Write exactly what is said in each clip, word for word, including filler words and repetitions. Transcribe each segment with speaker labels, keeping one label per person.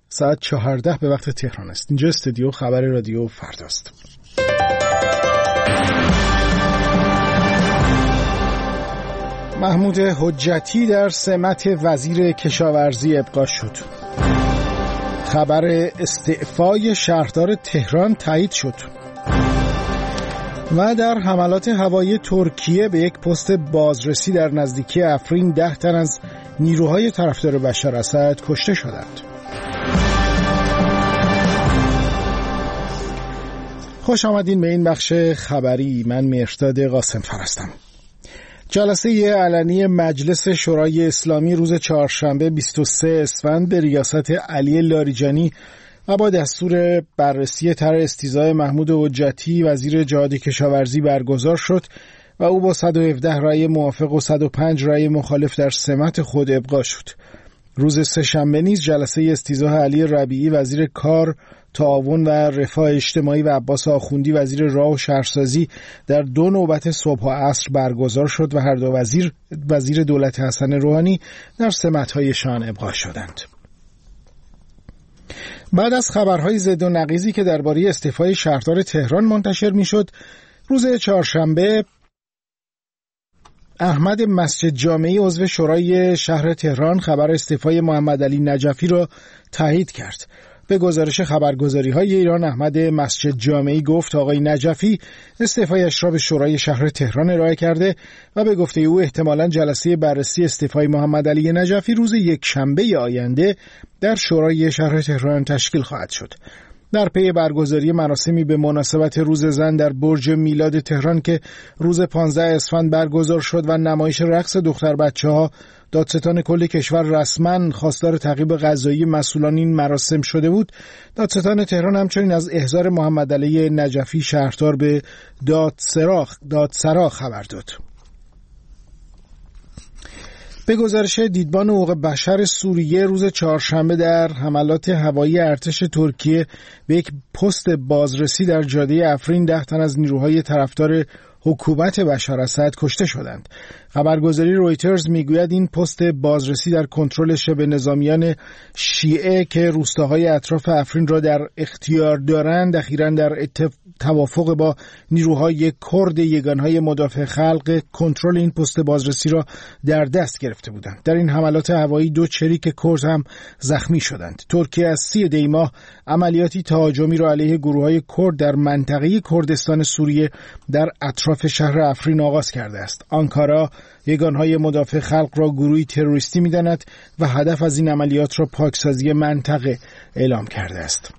Speaker 1: ساعت چهارده به وقت تهران است. اینجا استودیو خبر رادیو فرداست. محمود حجتی در سمت وزیر کشاورزی ابقا شد. خبر استعفای شهردار تهران تایید شد. و در حملات هوایی ترکیه به یک پست بازرسی در نزدیکی افرین ده تن از نیروهای طرفدار بشار اسد کشته شدند. خوش آمدین به این بخش خبری. من مهرداد قاسم‌فر هستم. جلسه علنی مجلس شورای اسلامی روز چهارشنبه بیست و سه اسفند به ریاست علی لاریجانی و با دستور بررسی طرح استیضاح محمود حجتی وزیر جهاد کشاورزی برگزار شد و او با صد و هفده رأی موافق و صد و پنج رأی مخالف در سمت خود ابقا شد. روز سه‌شنبه نیز جلسه استیضاح علی ربیعی وزیر کار، تعاون و رفاه اجتماعی و عباس آخوندی وزیر راه و شهرسازی در دو نوبت صبح و عصر برگزار شد و هر دو وزیر وزیر دولت حسن روحانی در سمت‌هایشان ابقا شدند. بعد از خبرهای ضد و نقیضی که درباره استعفای شهردار تهران منتشر می‌شد، روز چهارشنبه احمد مسجد جامعی عضو شورای شهر تهران خبر استعفای محمد علی نجفی را تایید کرد. به گزارش خبرگزاری‌های ایران، احمد مسجد جامعی گفت آقای نجفی استعفایش را به شورای شهر تهران ارائه کرده و به گفته او احتمالاً جلسه بررسی استعفای محمد علی نجفی روز یک شنبه آینده در شورای شهر تهران تشکیل خواهد شد. در پی برگزاری مراسمی به مناسبت روز زن در برج میلاد تهران که روز پانزده اسفند برگزار شد و نمایش رقص دختر بچه‌ها، دادستان کل کشور رسما خواستار تعقیب قضایی مسئولان این مراسم شده بود. دادستان تهران همچنین از احضار محمد علی نجفی شهردار به دادسرا دادسرا خبر داد. به گزارش دیدبان حقوق بشر سوریه روز چهارشنبه در حملات هوایی ارتش ترکیه به یک پست بازرسی در جاده افرین ده تن از نیروهای طرفدار حکومت بشار اسد کشته شدند. خبرگزاری رویترز میگوید این پست بازرسی در کنترل شبه نظامیان شیعه که روستاهای اطراف افرین را در اختیار دارند، اخیراً در توافق با نیروهای کرد یگانهای مدافع خلق کنترل این پست بازرسی را در دست گرفته بودند. در این حملات هوایی دو چریک کرد هم زخمی شدند. ترکیه از سی دی ماه عملیاتی تهاجمی را علیه گروه‌های کرد در منطقه کردستان سوریه در اطراف شهر افرین آغاز کرده است. آنکارا یگانهای مدافع خلق را گروهی تروریستی می‌داند و هدف از این عملیات را پاکسازی منطقه اعلام کرده است.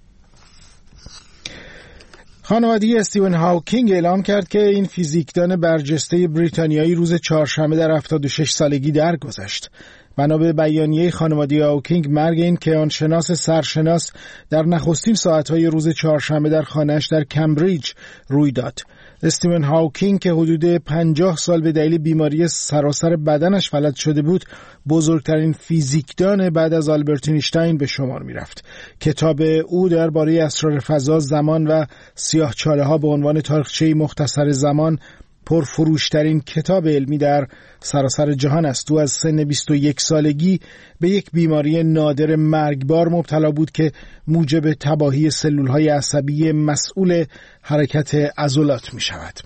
Speaker 1: خانواده استیون هاوکینگ اعلام کرد که این فیزیکدان برجسته بریتانیایی روز چهارشنبه در هفتاد و شش سالگی درگذشت. بنا به بیانیه خانواده هاوکینگ، مرگ این کیهانشناس سرشناس در نخستین ساعت‌های روز چهارشنبه در خانه‌اش در کمبریج روی داد. استیون هاوکینگ که حدود پنجاه سال به دلیل بیماری سراسر بدنش فلج شده بود، بزرگترین فیزیکدان بعد از آلبرت اینشتین به شمار می رفت. کتاب او درباره اسرار فضا، زمان و سیاه‌چاله‌ها به عنوان تاریخچه مختصر زمان پرفروشترین کتاب علمی در سراسر جهان است. او از سن بیست و یک سالگی به یک بیماری نادر مرگبار مبتلا بود که موجب تباهی سلول‌های عصبی مسئول حرکت عضلات می شود.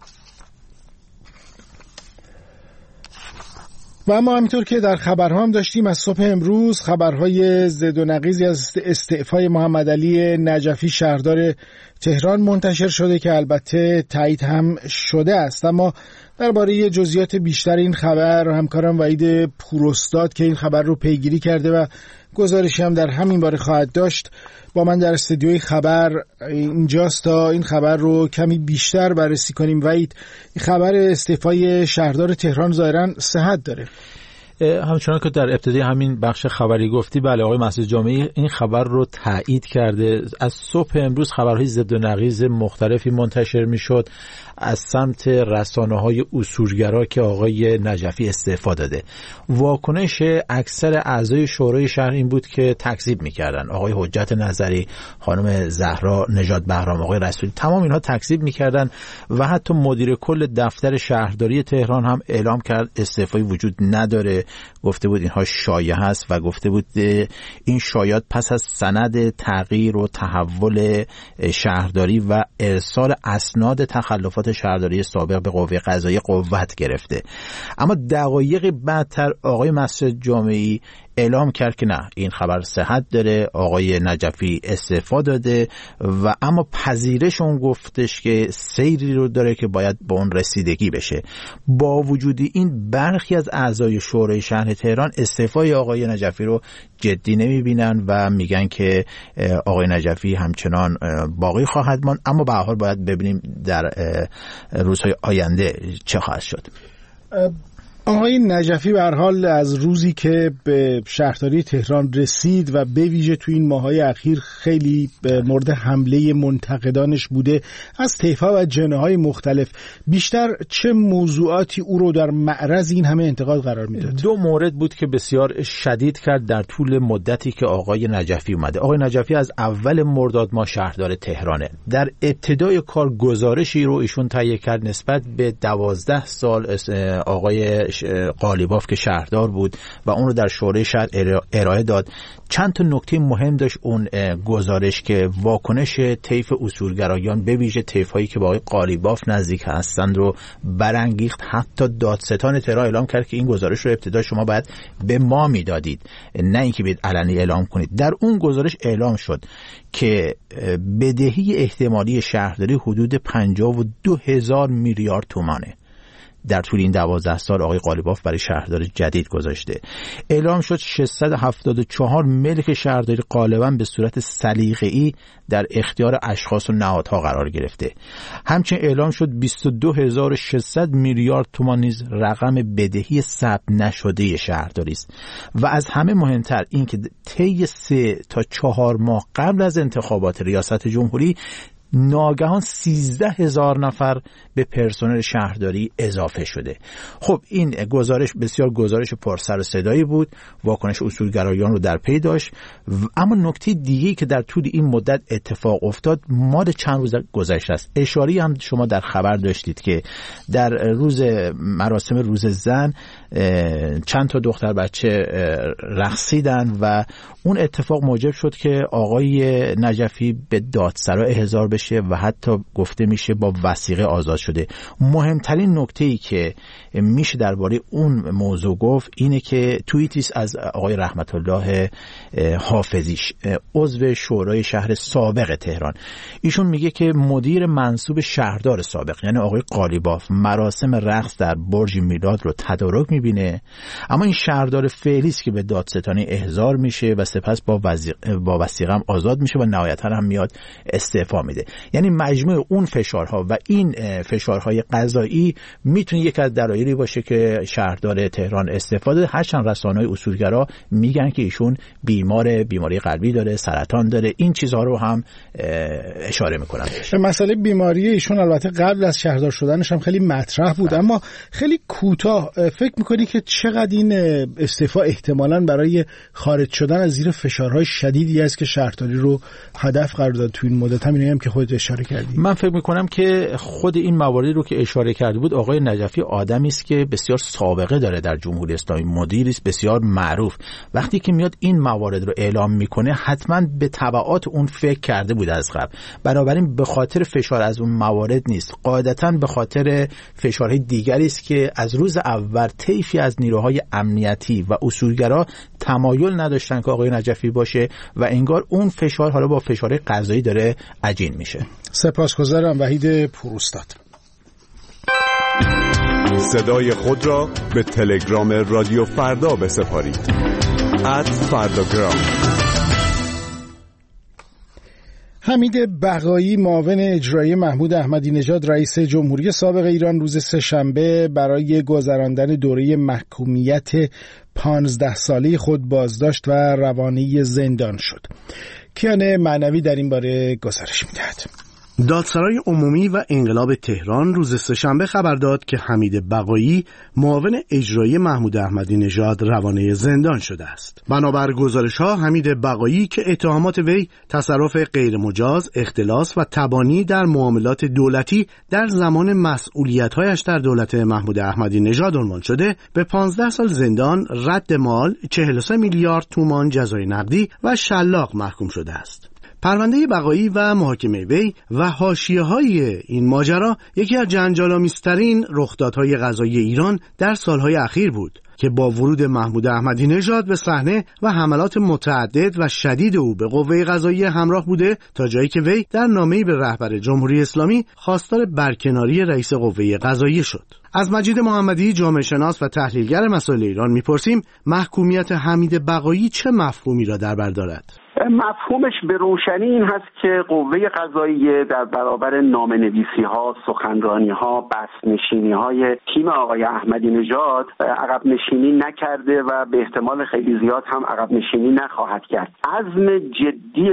Speaker 1: و اما همینطور که در خبرها هم داشتیم، از صبح امروز خبرهای زد و نقیضی از استعفای محمد علی نجفی شهردار تهران منتشر شده که البته تایید هم شده است. اما درباره جزئیات بیشتر این خبر همکارم وحید پوراستاد که این خبر رو پیگیری کرده و گزارشی هم در همین باره خواهد داشت با من در استودیوی خبر اینجاست تا این خبر رو کمی بیشتر بررسی کنیم. وحید، این خبر استعفای شهردار تهران ظاهراً صحت داره.
Speaker 2: همچنان که در ابتدای همین بخش خبری گفتی، بله، آقای مسجد جامعی این خبر رو تایید کرده. از صبح امروز خبرهای ضد و نقیض مختلفی منتشر میشد از سمت رسانه‌های اصولگرا که آقای نجفی استعفا داده. واکنش اکثر اعضای شورای شهر این بود که تکذیب میکردن. آقای حجت نظری، خانم زهرا نژاد بهرام، آقای رسولی، تمام اینها تکذیب میکردن و حتی مدیر کل دفتر شهرداری تهران هم اعلام کرد استعفایی وجود نداره گفته بود اینها شایعه هست و گفته بود این شایعات پس از سند تغییر و تحول شهرداری و ارسال اسناد تخلفات شهرداری سابق به قوه قضاییه قوت گرفته. اما دقایق بعدتر آقای مسجد جامعی اعلام کرد که نه، این خبر صحت داره، آقای نجفی استعفا داده و اما پذیرش اون گفتش که سیری رو داره که باید به اون رسیدگی بشه. با وجود این برخی از اعضای شورای شهر تهران استعفای آقای نجفی رو جدی نمیبینن و میگن که آقای نجفی همچنان باقی خواهد ماند، اما به هر حال باید ببینیم در روزهای آینده چه خواهد شد.
Speaker 1: آقای نجفی به هر حال از روزی که به شهرداری تهران رسید و به ویژه تو این ماه‌های اخیر خیلی مورد حمله منتقدانش بوده از طیف‌ها و جناح‌های مختلف، بیشتر چه موضوعاتی او رو در معرض این همه انتقاد قرار میداد؟
Speaker 2: دو مورد بود که بسیار شدید کرد در طول مدتی که آقای نجفی اومده. آقای نجفی از اول مرداد ماه شهردار تهرانه. در ابتدای کار گزارشی رو ایشون تهیه کرد نسبت به دوازده سال آقای قالیباف که شهردار بود و اون رو در شورای شهر ارائه داد. چند تا نکته مهم داشت اون گزارش که واکنش طیف اصولگرایان به ویژه طیف‌هایی که با آقای قالیباف نزدیک هستند رو برانگیخت. حتی دادستان تهران اعلام کرد که این گزارش رو ابتدا شما باید به ما میدادید، نه اینکه بیاید علنی اعلام کنید. در اون گزارش اعلام شد که بدهی احتمالی شهرداری حدود پنجاه و دو هزار میلیارد تومانه. در طول این دوازده سال آقای قالیباف برای شهردار جدید گذاشته. اعلام شد ششصد و هفتاد و چهار ملک شهرداری غالباً به صورت سلیقه‌ای در اختیار اشخاص و نهادها قرار گرفته. همچنین اعلام شد بیست و دو هزار و ششصد میلیارد تومان نیز رقم بدهی ثبت نشده شهرداری است. و از همه مهمتر این که طی سه تا چهار ماه قبل از انتخابات ریاست جمهوری ناگهان سیزده هزار نفر به پرسنل شهرداری اضافه شده. خب این گزارش بسیار گزارش پرسر و صدایی بود، واکنش اصولگرایان رو در پی داشت. اما نکته دیگه‌ای که در طول این مدت اتفاق افتاد مال چند روز گذشته است. اشاری هم شما در خبر داشتید که در روز مراسم روز زن چند تا دختر بچه رقصیدن و اون اتفاق موجب شد که آقای نجفی به دادسرا احضار بشه و حتی گفته میشه با وثیقه آزاد شده. مهمترین نکته‌ای که میشه درباره اون موضوع گفت اینه که توییتی از آقای رحمت الله حافظیش، عضو شورای شهر سابق تهران، ایشون میگه که مدیر منصوب شهردار سابق یعنی آقای قالیباف مراسم رقص در برج میلاد رو تدارک میبینه، اما این شهردار فعلی است که به دادستانی احضار میشه و سپس با وثیقه با وثیقه هم آزاد میشه و نهایتا هم میاد استعفا میده. یعنی مجموع اون فشارها و این فشارهای قضایی میتونه یک از دلایلی باشه که شهردار تهران استعفا داده. هرچند رسانه‌های اصولگرا میگن که ایشون بیمار بیماری قلبی داره، سرطان داره، این چیزها رو هم اشاره میکنن.
Speaker 1: مسئله بیماری ایشون البته قبل از شهردار شدنش هم خیلی مطرح بود، اما خیلی کوتاه فکر میکنی که چقدر این استعفا احتمالاً برای خارج شدن از زیر فشارهای شدیدی است که شهرداری رو هدف قرار داد تو این مدت؟ همین هم که خودت اشاره کردی.
Speaker 2: من فکر میکنم که خود این مواردی رو که اشاره کرده بود، آقای نجفی آدمی است که بسیار سابقه داره در جمهوری اسلامی، مدیری است بسیار معروف. وقتی که میاد این موارد رو اعلام میکنه حتما به تبعات اون فکر کرده بود از قبل. بنابراین به خاطر فشار از اون موارد نیست، قاعدتاً به خاطر فشارهای دیگری است که از روز اول طیفی از نیروهای امنیتی و اصولگرا تمایل نداشتن که آقای نجفی باشه و انگار اون فشار حالا با فشار قضایی داره عجین میشه.
Speaker 1: سپاسگزارم. وحید پوروستاد.
Speaker 3: صدای خود را به تلگرام رادیو فردا بسپارید. ات فرداگرام.
Speaker 1: حمید بقایی معاون اجرایی محمود احمدی نژاد رئیس جمهوری سابق ایران روز سه‌شنبه برای گذراندن دوره محکومیت پانزده ساله خود بازداشت و روانه زندان شد. کیان معنوی در این باره گزارش می‌دهد.
Speaker 4: دادسرای عمومی و انقلاب تهران روز سه‌شنبه خبر داد که حمید بقایی معاون اجرایی محمود احمدی نژاد روانه زندان شده است. بنابر گزارش‌ها حمید بقایی که اتهامات وی تصرف غیرمجاز، اختلاس و تبانی در معاملات دولتی در زمان مسئولیت‌هایش در دولت محمود احمدی نژاد عنوان شده، به پانزده سال زندان، رد مال، چهل و سه میلیارد تومان جزای نقدی و شلاق محکوم شده است. پرونده بقایی و محاکمه وی و حاشیه‌های این ماجرا یکی از جنجال‌آمیزترین رخدادهای قضایی ایران در سالهای اخیر بود که با ورود محمود احمدی نژاد به صحنه و حملات متعدد و شدید او به قوه قضاییه همراه بوده تا جایی که وی در نامه‌ای به رهبر جمهوری اسلامی خواستار برکناری رئیس قوه قضاییه شد. از مجید محمدی، جامعه شناس و تحلیلگر مسائل ایران میپرسیم محکومیت حمید بقایی چه مفهومی را در بر دارد؟
Speaker 5: مفهومش به روشنی این هست که قوه قضاییه در برابر نامه‌نویسی ها، سخنرانی ها، بسنشینی های تیم آقای احمدی نژاد عقب نشینی نکرده و به احتمال خیلی زیاد هم عقب نشینی نخواهد کرد. عزم جدی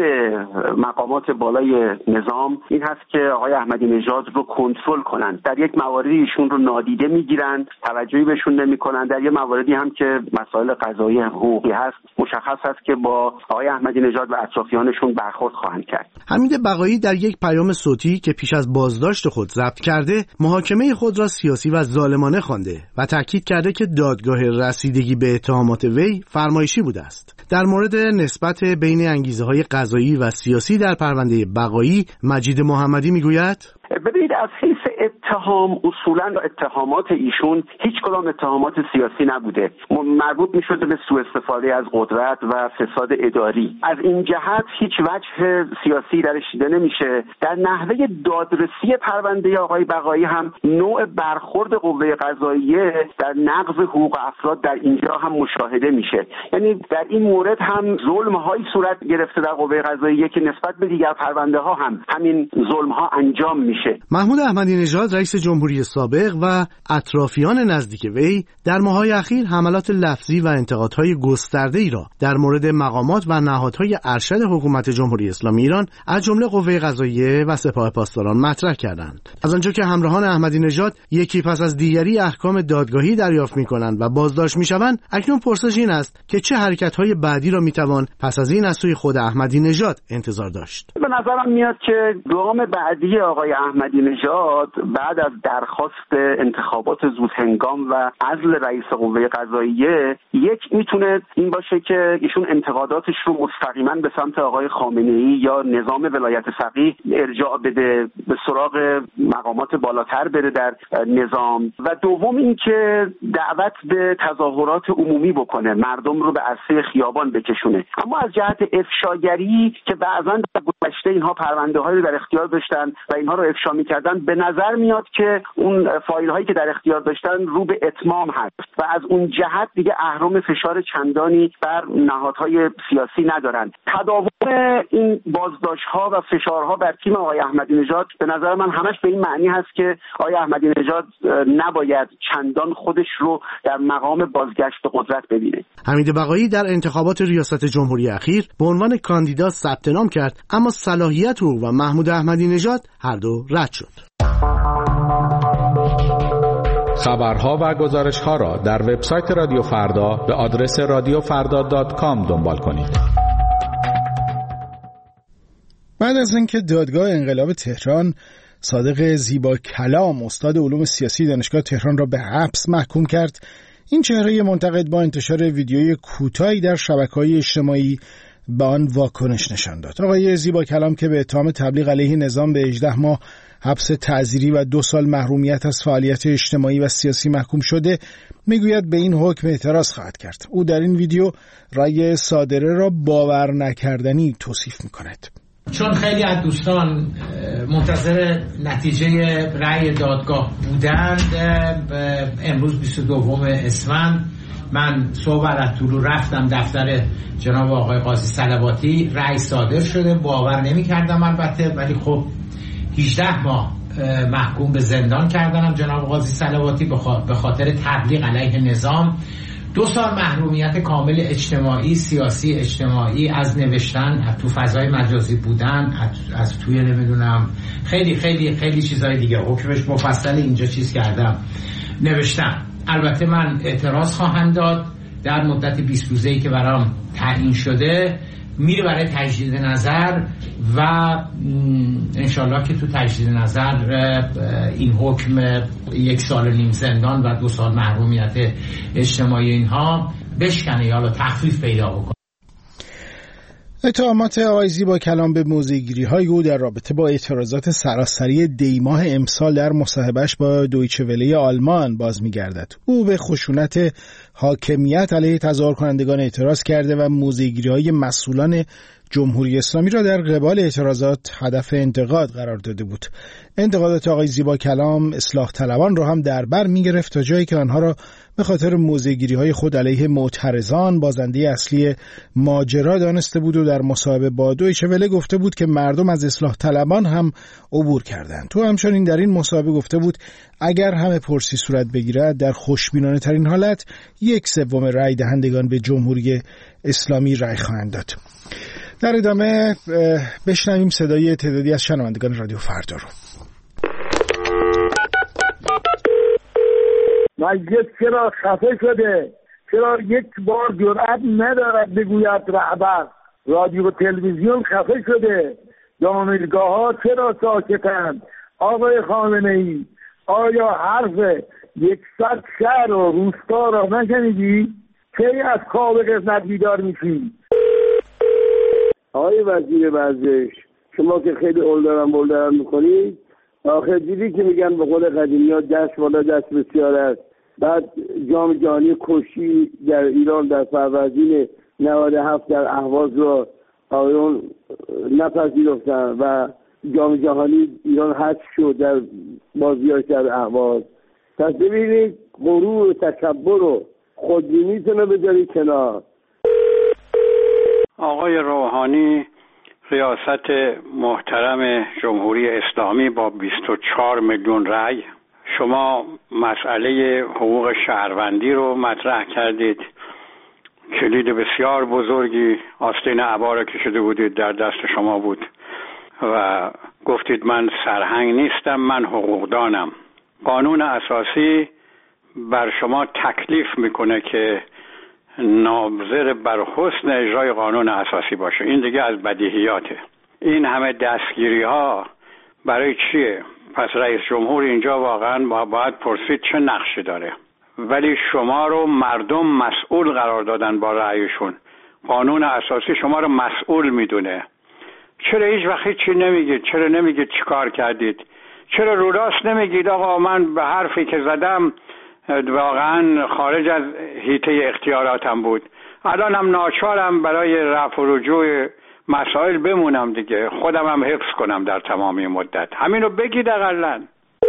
Speaker 5: مقامات بالای نظام این هست که آقای احمدی نژاد رو کنترل کنند. در یک مواردی ایشون رو نادیده میگیرند، توجهی بهشون نمیکنند. در یک مواردی هم که مسائل قضایی حقوقی هست، مشخص است که با آقای احمدی نژاد و اطرافیانشون برخورد خواهند کرد.
Speaker 4: حمید بقایی در یک پیام صوتی که پیش از بازداشت خود ضبط کرده، محاکمه خود را سیاسی و ظالمانه خوانده و تاکید کرده که دادگاه رسیدگی به اتهامات وی فرمایشی بوده است. در مورد نسبت بین انگیزه‌های قضایی و سیاسی در پرونده بقایی، مجید محمدی میگوید:
Speaker 5: ببینید، از حیث اتهام اصولا اتهامات ایشون هیچ کدام اتهامات سیاسی نبوده، مربوط می شده به سوء استفاده از قدرت و فساد اداری. از این جهت هیچ وجه سیاسی درش دیده نمیشه. در نحوه دادرسی پرونده آقای بقایی هم نوع برخورد قوه قضاییه در نقض حقوق افراد در اینجا هم مشاهده میشه. یعنی در این مورد هم ظلم هایی صورت گرفته در قوه قضاییه که نسبت به دیگر پرونده ها هم همین ظلم ها انجام میشه.
Speaker 4: محمود احمدی نژاد رئیس جمهوری سابق و اطرافیان نزدیک وی در ماه‌های اخیر حملات لفظی و انتقادهای گسترده‌ای را در مورد مقامات و نهادهای ارشد حکومت جمهوری اسلامی ایران از جمله قوه قضاییه و سپاه پاسداران مطرح کردند. از آنجا که همراهان احمدی نژاد یکی پس از دیگری احکام دادگاهی دریافت می‌کنند و بازداشت می‌شوند، اکنون پرسش این است که چه حرکت‌های بعدی را می‌توان پس از این از سوی خود احمدی نژاد انتظار داشت؟
Speaker 5: به نظرم میاد که گام بعدی آقای احمدی نژاد بعد از درخواست انتخابات زودهنگام و عزل رئیس قوه قضاییه، یک میتونه این باشه که ایشون انتقاداتش رو مستقیما به سمت آقای خامنه‌ای یا نظام ولایت فقیه ارجاع بده، به سراغ مقامات بالاتر بره در نظام، و دوم این که دعوت به تظاهرات عمومی بکنه، مردم رو به عرصه خیابان بکشونه. اما از جهت افشاگری که بعضا در گذشته اینها پرونده‌هایی در اختیار داشتن و اینها رو افشا می‌کردن، به نظر میاد که اون فایل هایی که در اختیار داشتن رو به اتمام هست و از اون جهت دیگه اهرم فشار چندانی بر نهادهای سیاسی ندارن. تداوم این بازداشت‌ها و فشارها بر تیم آقای احمدی نژاد به نظر من همش به این معنی هست که آقای احمدی نژاد نباید چندان خودش رو در مقام بازگشت به قدرت ببینه.
Speaker 4: حمید بقایی در انتخابات ریاست جمهوری اخیر به عنوان کاندیدا ثبت نام کرد، اما صلاحیت او و محمود احمدی نژاد هر دو رد شد.
Speaker 6: خبرها و گزارش‌ها را در وبسایت رادیو فردا به آدرس رادیو فردا دات کام دنبال کنید.
Speaker 1: بعد از اینکه دادگاه انقلاب تهران صادق زیبا کلام استاد علوم سیاسی دانشگاه تهران را به حبس محکوم کرد، این چهره منتقد با انتشار ویدیوی کوتاهی در شبکه‌های اجتماعی به آن واکنش نشان داد. آقای زیبا کلام که به اتهام تبلیغ علیه نظام به هجده ماه حبس تعزیری و دو سال محرومیت از فعالیت اجتماعی و سیاسی محکوم شده، میگوید به این حکم اعتراض خواهد کرد. او در این ویدیو رأی صادره را باور نکردنی توصیف می‌کند.
Speaker 7: چون خیلی از دوستان منتظر نتیجه رأی دادگاه بودند، امروز بیست و دوم اسفند من صبح از طلوع رفتم دفتر جناب آقای قاضی صلواتی، رأی صادر شده. باور نمی کردم البته، ولی خب هجده ماه محکوم به زندان کردنم جناب قاضی صلواتی به خاطر تبلیغ علیه نظام. دو سال محرومیت کامل اجتماعی، سیاسی، اجتماعی، از نوشتن، تو فضای مجازی بودن، از توی نمیدونم خیلی خیلی خیلی چیزهای دیگه. حکمش مفصل اینجا چیز کردم نوشتم. البته من اعتراض خواهم داد در مدت بیست روزه‌ای که برام تعیین شده، میره برای تجدید نظر و انشالله که تو تجدید نظر این حکم یک سال نیم زندان و دو سال محرومیت اجتماعی اینها بشکنه یا تخفیف پیدا بکنه.
Speaker 1: اتهامات آقای زیباکلام به موضع‌گیری‌های او در رابطه با اعتراضات سراسری دیماه امسال در مصاحبهش با دویچه وله آلمان باز می‌گردد. او به خشونت حاکمیت علیه تظاهر کنندگان اعتراض کرده و موضع‌گیری‌های مسئولان جمهوری اسلامی را در قبال اعتراضات هدف انتقاد قرار داده بود. انتقادات آقای زیباکلام اصلاح طلبان را هم در بر می‌گرفت تا جایی که آنها را به خاطر موضع‌گیری‌های خود علیه معترضان بازنده اصلی ماجرا دانسته بود و در مصاحبه با دویچه وله گفته بود که مردم از اصلاح طلبان هم عبور کردند. تو همچنین در این مصاحبه گفته بود اگر همه پرسی صورت بگیرد در خوشبینانه ترین حالت یک سوم رأی دهندگان به جمهوری اسلامی رأی خواهند داد. در ادامه بشنویم صدای تعدادی از شنوندگان رادیو فردا رو.
Speaker 8: مجلس چرا خفه شده؟ چرا یک بار جرأت ندارد بگوید رهبر؟ رادیو و تلویزیون خفه شده. دانشگاه ها چرا ساکتند؟ آقای خامنه‌ای، آیا حرف یکصد شهر و روستا را نشنیدی؟ کی از خواب قسمت بیدار میشی؟ آقای وزیر ورزش، شما که خیلی اولدارم بولدارم میکنید، آخر دیدی که میگن به قول قدیمی ها دست بالا دست بسیار است. بعد جام جهانی کشی در ایران در فروردین نود و هفت در اهواز را آقایون نپذیرفتن و جام جهانی ایران حذف شد در بازیاش در اهواز. پس ببینید غرور و تکبر و خودبینیتون رو بذارید کنار.
Speaker 9: آقای روحانی ریاست محترم جمهوری اسلامی با بیست و چهار میلیون رأی، شما مسئله حقوق شهروندی رو مطرح کردید. کلید بسیار بزرگی آستین عبا را کشیده بودید، در دست شما بود و گفتید من سرهنگ نیستم، من حقوقدانم. قانون اساسی بر شما تکلیف میکنه که ناظر بر حسن اجرای قانون اساسی باشه. این دیگه از بدیهیاته. این همه دستگیری ها برای چیه؟ پس رئیس جمهور اینجا واقعا باید پرسید چه نقشی داره. ولی شما رو مردم مسئول قرار دادن با رأیشون. قانون اساسی شما رو مسئول میدونه. چرا هیچ وقت چی نمیگید؟ چرا نمیگید چی کار کردید؟ چرا رو راست نمیگید آقا من به حرفی که زدم واقعا خارج از حیطه اختیاراتم بود، الان هم ناچارم برای رفع و رجوع مسائل بمونم دیگه، خودم هم حفظ کنم در تمامی مدت. همینو بگید اقلن.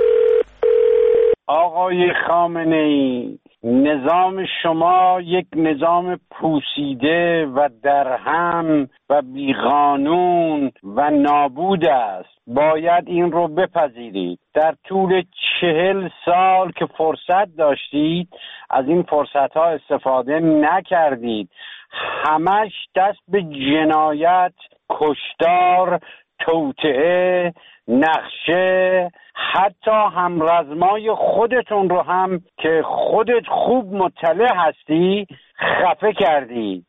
Speaker 10: آقای خامنه‌ای، نظام شما یک نظام پوسیده و درهم و بیقانون و نابود است. باید این رو بپذیرید. در طول چهل سال که فرصت داشتید از این فرصت ها استفاده نکردید. همش دست به جنایت، کشتار، توطئه، نقشه، حتی همرزمای خودتون رو هم که خودت خوب مطلع هستی خفه کردی.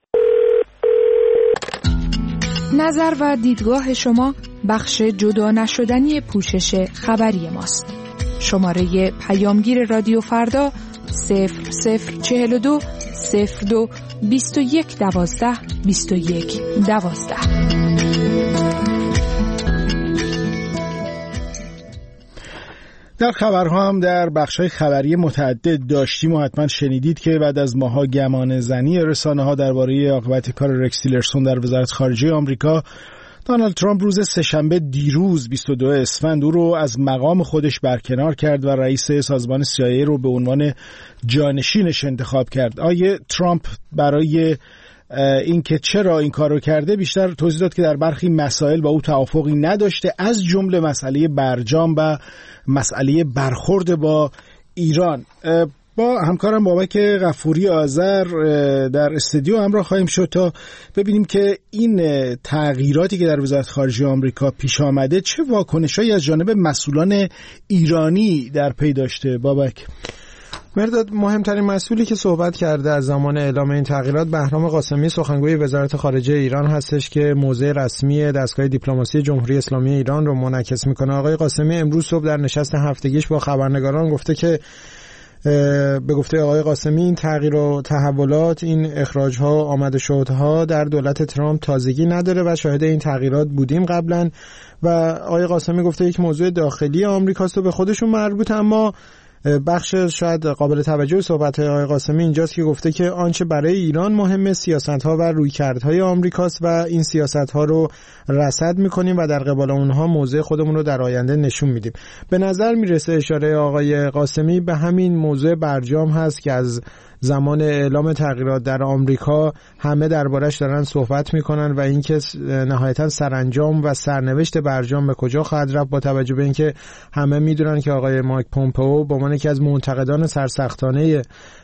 Speaker 11: نظر و دیدگاه شما بخش جدا نشدنی پوشش خبری ماست. شماره پیامگیر رادیو فردا صفر صفر چهل و دو صفر دو بیست و یک دوازده بیست و یک دوازده.
Speaker 1: در خبرها هم در بخش‌های خبری متعدد داشتیم و حتما شنیدید که بعد از ماها گمان زنی رسانه‌ها درباره عاقبت کار رکس تیلرسون در وزارت خارجه آمریکا، دونالد ترامپ روز سه‌شنبه دیروز بیست و دو اسفند او رو از مقام خودش برکنار کرد و رئیس سازمان سی آی ای رو به عنوان جانشینش انتخاب کرد. آیه ترامپ برای این که چرا این کار رو کرده بیشتر توضیح داد که در برخی مسائل با او توافقی نداشته، از جمله مسئله برجام و مسئله برخورد با ایران. با همکارم بابک غفوری آذر در استودیو همراه خواهیم شد تا ببینیم که این تغییراتی که در وزارت خارجه آمریکا پیش آمده چه واکنشایی از جانب مسئولان ایرانی در پی داشته. بابک.
Speaker 12: مرداد، مهمترین مسئولی که صحبت کرده از زمان اعلام این تغییرات بهرام قاسمی، سخنگوی وزارت خارجه ایران هستش که موضع رسمی دستگاه دیپلماسی جمهوری اسلامی ایران رو منعکس میکنه. آقای قاسمی امروز صبح در نشست هفتگیش با خبرنگاران گفته که به گفته آقای قاسمی این تغییر و تحولات، این اخراج‌ها، آمد و شدها در دولت ترامپ تازگی نداره و شاهد این تغییرات بودیم قبلا. و آقای قاسمی گفته یک موضوع داخلی آمریکاست و به خودشون مربوط، اما بخش شاید قابل توجه صحبت‌های آقای قاسمی اینجاست که گفته که آنچه برای ایران مهمه سیاست‌ها و رویکردهای آمریکاست و این سیاست‌ها رو رصد می‌کنیم و در قبال اونها موضع خودمون رو در آینده نشون میدیم. به نظر میرسه اشاره آقای قاسمی به همین موضوع برجام هست که از زمان اعلام تغییرات در آمریکا همه دربارش دارن صحبت میکنن و اینکه نهایتا سرانجام و سرنوشت برجام به کجا خواهد رفت، با توجه به اینکه همه میدونن که آقای مایک پومپئو به عنوان یکی از منتقدان سرسختانه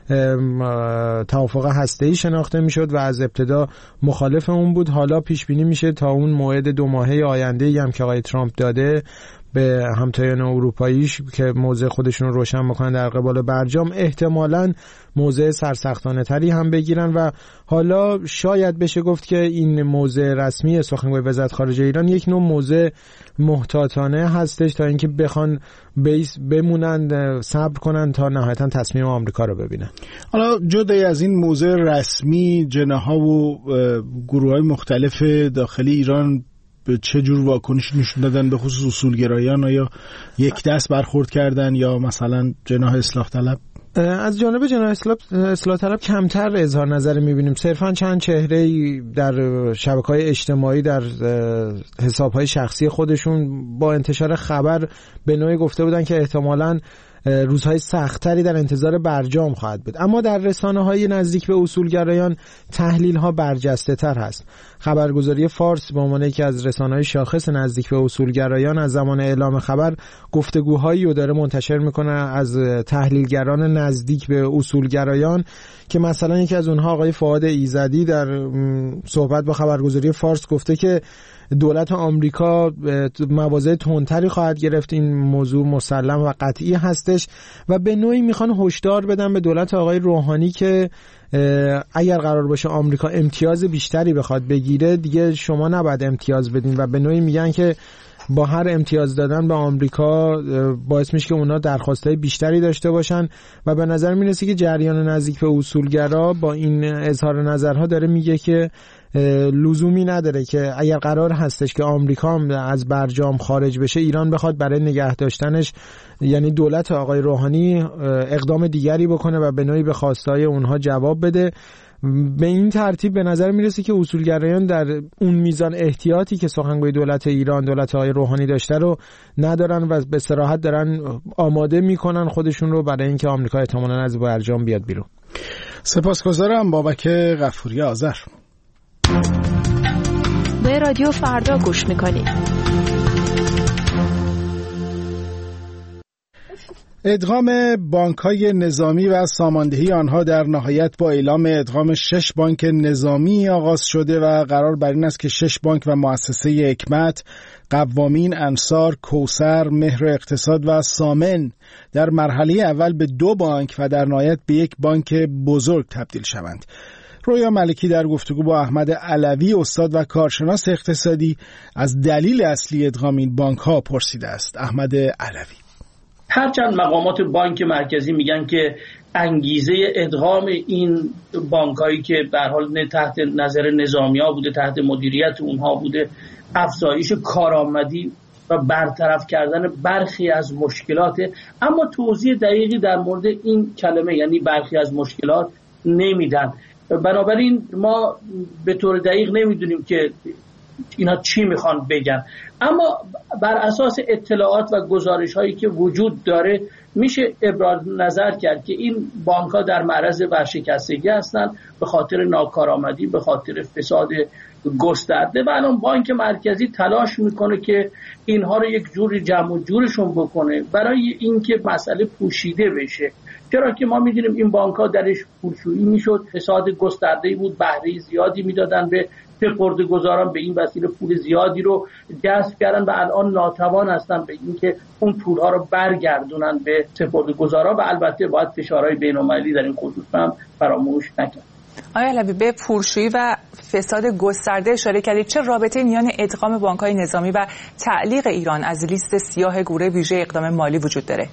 Speaker 12: توافق هسته‌ای شناخته میشد و از ابتدا مخالف اون بود. حالا پیش بینی میشه تا اون موعد دو ماهه آینده‌ای هم که آقای ترامپ داده به همتایان اروپاییش که موضع خودشون رو روشن بکنن در قبال برجام، احتمالاً موضع سرسختانه تری هم بگیرن و حالا شاید بشه گفت که این موضع رسمی سخنگوی وزارت خارجه ایران یک نوع موضع محتاطانه هستش تا اینکه بخوان بیس بمونن، صبر کنن تا نهایتا تصمیم آمریکا رو ببینن.
Speaker 1: حالا جدای از این موضع رسمی، جناح‌ها و گروه‌های مختلف داخلی ایران به چه جور واکنشی نشون دادن به خصوص اصولگرایان؟ یا یک دست برخورد کردن یا مثلا جناح اصلاح طلب؟
Speaker 12: از جانب جناح اصلاح طلب کمتر اظهار نظر می‌بینیم. صرفاً چند چهره‌ای در شبکه‌های اجتماعی در حساب‌های شخصی خودشون با انتشار خبر به نوعی گفته بودن که احتمالاً روزهای سختری در انتظار برجام خواهد بود، اما در رسانه‌های نزدیک به اصولگرایان تحلیل‌ها برجسته تر هست. خبرگزاری فارس به عنوان یکی از رسانه‌های شاخص نزدیک به اصولگرایان از زمان اعلام خبر گفتگوهایی رو داره منتشر میکنه از تحلیلگران نزدیک به اصولگرایان که مثلا یکی از اونها آقای فؤاد ایزدی در صحبت با خبرگزاری فارس گفته که دولت آمریکا مواضع تندتری خواهد گرفت. این موضوع مسلم و قطعی هستش و به نوعی میخوان هشدار بدن به دولت آقای روحانی که اگر قرار باشه آمریکا امتیاز بیشتری بخواد بگیره دیگه شما نباید امتیاز بدین و به نوعی میگن که با هر امتیاز دادن به آمریکا باعث میشه که اونا درخواستای بیشتری داشته باشن و به نظر میرسه که جریان نزدیک به اصولگرا با این اظهار نظرها داره میگه که لزومی نداره که اگر قرار هستش که آمریکا از برجام خارج بشه، ایران بخواد برای نگه داشتنش، یعنی دولت آقای روحانی اقدام دیگری بکنه و به نوعی به خواستهای اونها جواب بده. به این ترتیب به نظر میرسه که اصولگرایان در اون میزان احتیاطی که سخنگوی دولت ایران، دولت آقای روحانی داشته رو ندارن و به صراحت دارن آماده میکنن خودشون رو برای اینکه آمریکا احتمالاً از برجام بیاد بیرون.
Speaker 1: سپاسگزارم بابک غفوری آذر.
Speaker 11: به رادیو فردا گوش میکنید.
Speaker 1: ادغام بانک‌های نظامی و ساماندهی آنها در نهایت با اعلام ادغام شش بانک نظامی آغاز شده و قرار بر این است که شش بانک و مؤسسه حکمت، قوامین، انصار، کوثر، مهر اقتصاد و سامن در مرحله اول به دو بانک و در نهایت به یک بانک بزرگ تبدیل شوند. رویا ملکی در گفتگو با احمد علوی، استاد و کارشناس اقتصادی، از دلیل اصلی ادغام این بانک‌ها پرسیده است. احمد علوی:
Speaker 13: هرچند مقامات بانک مرکزی میگن که انگیزه ادغام این بانکایی که به هر حال تحت نظر نظامی‌ها بوده، تحت مدیریت اونها بوده، افزایش کارآمدی و برطرف کردن برخی از مشکلات، اما توضیح دقیقی در مورد این کلمه یعنی برخی از مشکلات نمیدن. بنابراین ما به طور دقیق نمیدونیم که اینا چی میخوان بگن، اما بر اساس اطلاعات و گزارش هایی که وجود داره میشه ابراز نظر کرد که این بانک ها در معرض ورشکستگی هستند به خاطر ناکارآمدی، به خاطر فساد گسترده و الان بانک مرکزی تلاش میکنه که اینها رو یک جوری جمع و جورشون بکنه برای اینکه مسئله پوشیده بشه. چرا که ما میدونیم این بانک ها درش پولشویی میشد، فساد گسترده‌ای بود، بهره زیادی میدادن به سپرده‌گذاران، به این وسیله پول زیادی رو جذب کردن و الان ناتوان هستن به اینکه اون پولها رو برگردونن به سپرده‌گذاران و البته باید فشارهای بین‌المللی در این خصوص هم فراموش نکرد.
Speaker 14: آقای علوی، به پولشویی و فساد گسترده اشاره کردید. چه رابطه میان ادغام بانک‌های نظامی و تعلیق ایران از لیست سیاه گروه ویژه اقدام مالی وجود داره؟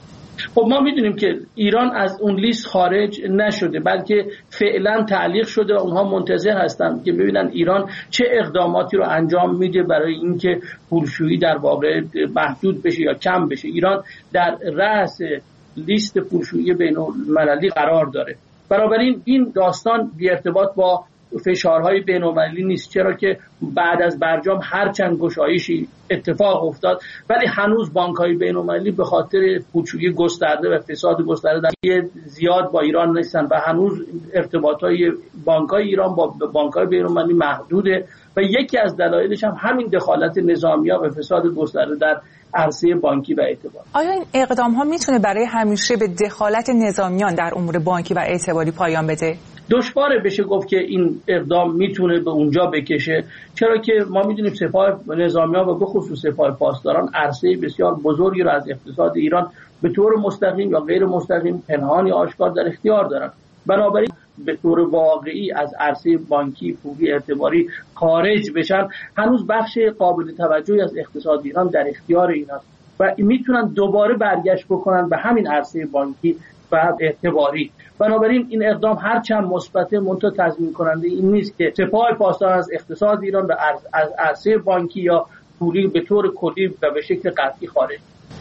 Speaker 13: خب ما میدونیم که ایران از اون لیست خارج نشده، بلکه فعلا تعلیق شده و اونها منتظر هستن که ببینن ایران چه اقداماتی رو انجام میده برای اینکه پولشویی در واقع محدود بشه یا کم بشه. ایران در رأس لیست پولشویی بین‌المللی قرار داره. بنابراین این داستان بی ارتباط با فشارهای بین‌المللی نیست، چرا که بعد از برجام هرچند گشایشی اتفاق افتاد ولی هنوز بانک‌های بین‌المللی به خاطر پولشویی گسترده و فساد گسترده زیاد با ایران نیستن و هنوز ارتباطهای بانک‌های ایران با بانک‌های بین‌المللی محدوده و یکی از دلایلش هم همین دخالت نظامی‌ها و فساد گسترده در عرصه بانکی و اعتباری.
Speaker 14: آیا این اقدام ها میتونه برای همیشه به دخالت نظامیان در امور بانکی و اعتباری پایان بده؟
Speaker 13: دشواره بشه گفت که این اقدام میتونه به اونجا بکشه، چرا که ما میدونیم سپاه نظامیان و به خصوص سپاه پاسداران عرصه بسیار بزرگی رو از اقتصاد ایران به طور مستقیم یا غیر مستقیم، پنهان یا آشکار در اختیار دارن. بنابراین به طور واقعی از عرصه بانکی، پولی، اعتباری خارج بشن هنوز بخش قابل توجهی از اقتصاد ایران در اختیار ایناست و میتونن دوباره برگشت بکنن به همین عرصه بانکی و اعتباری. بنابراین این اقدام هرچند مثبت منتها تضمین کننده این نیست که سپاه پاسداران از اقتصاد ایران و از عرصه بانکی یا پولی به طور کلی و به شکل قطعی خارج.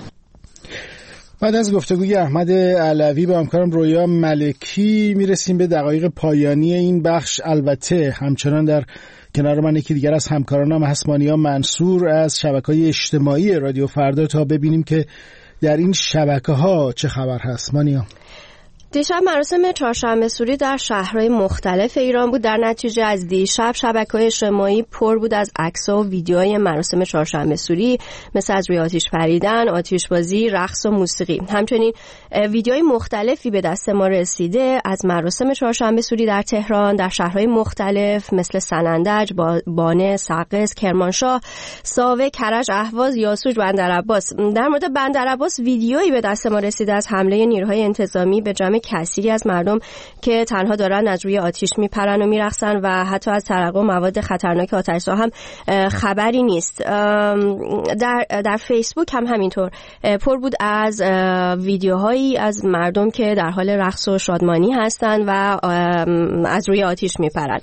Speaker 1: بعد از گفتگوی احمد علوی با همکارم رویا ملکی میرسیم به دقایق پایانی این بخش. البته همچنان در کنار من یکی دیگر از همکارانم هست، مانیا منصور از شبکه‌های اجتماعی رادیو فردا، تا ببینیم که در این شبکه‌ها چه خبر هست. مانیا،
Speaker 15: دیشب مراسم چهارشنبه سوری در شهرهای مختلف ایران بود. در نتیجه از دیشب شبکه‌های اجتماعی پر بود از عکس‌ها و ویدیوهای مراسم چهارشنبه سوری، مثل از روی آتش پریدن، آتش‌بازی، رقص و موسیقی. همچنین ویدیوهای مختلفی به دست ما رسیده از مراسم چهارشنبه سوری در تهران، در شهرهای مختلف مثل سنندج، بانه، سقز، کرمانشاه، ساوه، کرج، اهواز، یاسوج، بندرعباس. در مورد بندرعباس ویدیویی به دست ما رسیده از حمله نیروهای انتظامی به جمع کثیری از مردم که تنها دارن از روی آتش میپرن و میرقصن و حتی از ترقب مواد خطرناک آتش‌زا هم خبری نیست. در در فیسبوک هم همینطور پر بود از ویدیوهایی از مردم که در حال رقص و شادمانی هستن و از روی آتش میپرن.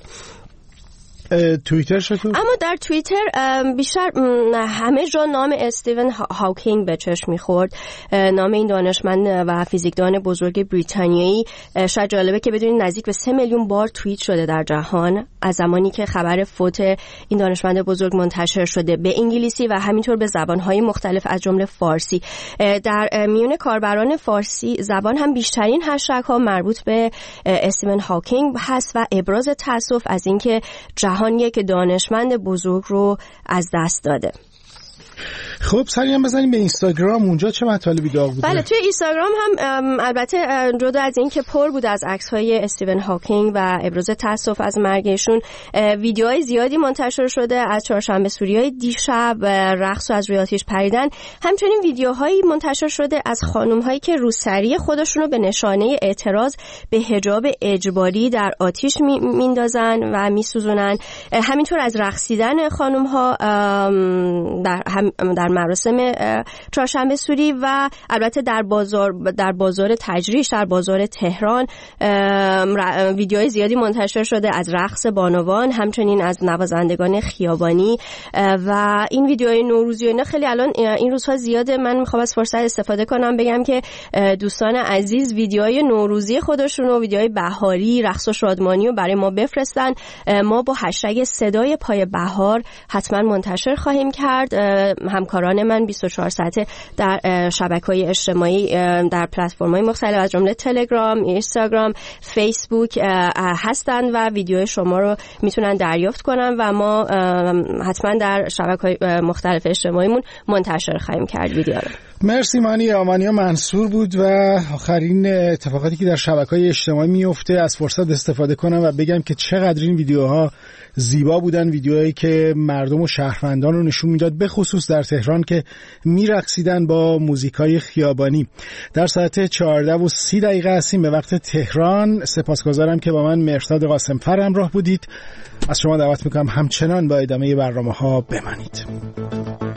Speaker 1: توییتر چطور؟
Speaker 15: اما در توییتر بیشتر همه جا نام استیون هاکینگ به چشم میخورد. نام این دانشمند و فیزیکدان بزرگ بریتانیایی شاید جالبه که بدونید نزدیک به سه میلیون بار توییت شده در جهان از زمانی که خبر فوت این دانشمند بزرگ منتشر شده، به انگلیسی و همینطور به زبانهای مختلف از جمله فارسی. در میون کاربران فارسی زبان هم بیشترین هشتگ ها مربوط به استیون هاکینگ هست و ابراز تأسف از اینکه جهان یک دانشمند بزرگ رو از دست داده.
Speaker 1: خب سریع هم بزنیم به اینستاگرام، اونجا چه مطالبی داغ بوده؟
Speaker 15: بله، توی اینستاگرام هم البته جدا از این که پر بود از عکس‌های استیون هاکینگ و ابراز تأسف از مرگشون، ویدیوهای زیادی منتشر شده از چهارشنبه سوریای دیشب، رقص و از روی آتش پریدن. همچنین ویدیوهایی منتشر شده از خانم‌هایی که روسری خودشون رو به نشانه اعتراض به حجاب اجباری در آتش میندازن و میسوزونن. همینطور از رقصیدن خانم‌ها در هم در مراسم چهارشنبه سوری و البته در بازار در بازار تجریش در بازار تهران ویدیوهای زیادی منتشر شده از رقص بانوان، همچنین از نوازندگان خیابانی و این ویدیوهای نوروزی و اینا خیلی الان این روزها زیاده. من میخوام از فرصت استفاده کنم بگم که دوستان عزیز ویدیوهای نوروزی خودشون و ویدیوهای بهاری، رقص و شادمانی رو برای ما بفرستن. ما با هشتگ صدای پای بهار حتما منتشر خواهیم کرد. همکار همکاران من بیست و چهار ساعته در شبکه‌های اجتماعی در پلتفرم‌های مختلف از جمله تلگرام، اینستاگرام، فیسبوک هستند و ویدیو شما رو میتونن دریافت کنن و ما حتما در شبکه‌های مختلف اجتماعیمون منتشر خواهیم کرد ویدیو رو.
Speaker 1: مرسی مانی. آمانیا منصور بود و آخرین اتفاقاتی که در شبکه‌های اجتماعی میفته از فرصت استفاده کنم و بگم که چقدر این ویدیوها زیبا بودن، ویدیوهایی که مردم و شهروندان رو نشون میداد، به خصوص در تهران که میرقصیدن با موزیکای خیابانی. در ساعت چهارده و سی دقیقه هستیم به وقت تهران. سپاسگزارم که با من مهرداد قاسمفر همراه بودید. از شما دعوت میکنم همچنان با ادامه برنامه‌ها بمانید.